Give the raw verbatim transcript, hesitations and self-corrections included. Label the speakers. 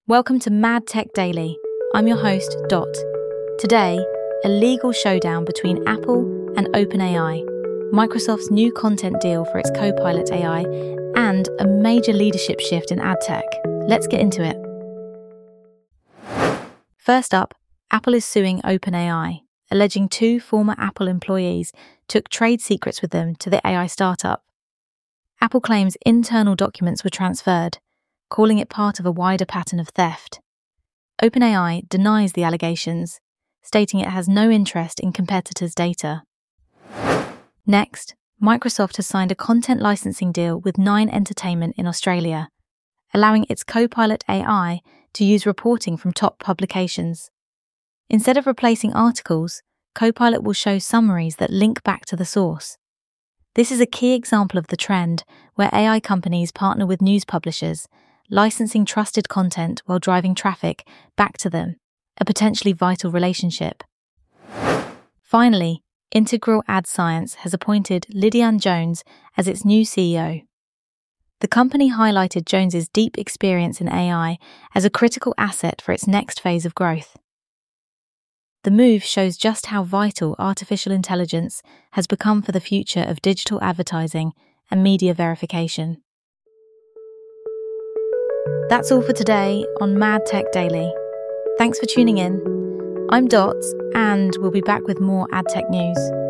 Speaker 1: Welcome to Mad Tech Daily. I'm your host, Dot. Today, a legal showdown between Apple and OpenAI, Microsoft's new content deal for its Copilot A I, and a major leadership shift in ad tech. Let's get into it. First up, Apple is suing OpenAI, alleging two former Apple employees took trade secrets with them to the A I startup. Apple claims internal documents were transferred, calling it part of a wider pattern of theft. OpenAI denies the allegations, stating it has no interest in competitors' data. Next, Microsoft has signed a content licensing deal with Nine Entertainment in Australia, allowing its Copilot A I to use reporting from top publications. Instead of replacing articles, Copilot will show summaries that link back to the source. This is a key example of the trend where A I companies partner with news publishers, licensing trusted content while driving traffic back to them, a potentially vital relationship. Finally, Integral Ad Science has appointed Lydian Jones as its new C E O. The company highlighted Jones's deep experience in A I as a critical asset for its next phase of growth. The move shows just how vital artificial intelligence has become for the future of digital advertising and media verification. That's all for today on Mad Tech Daily. Thanks for tuning in. I'm Dot, and we'll be back with more ad tech news.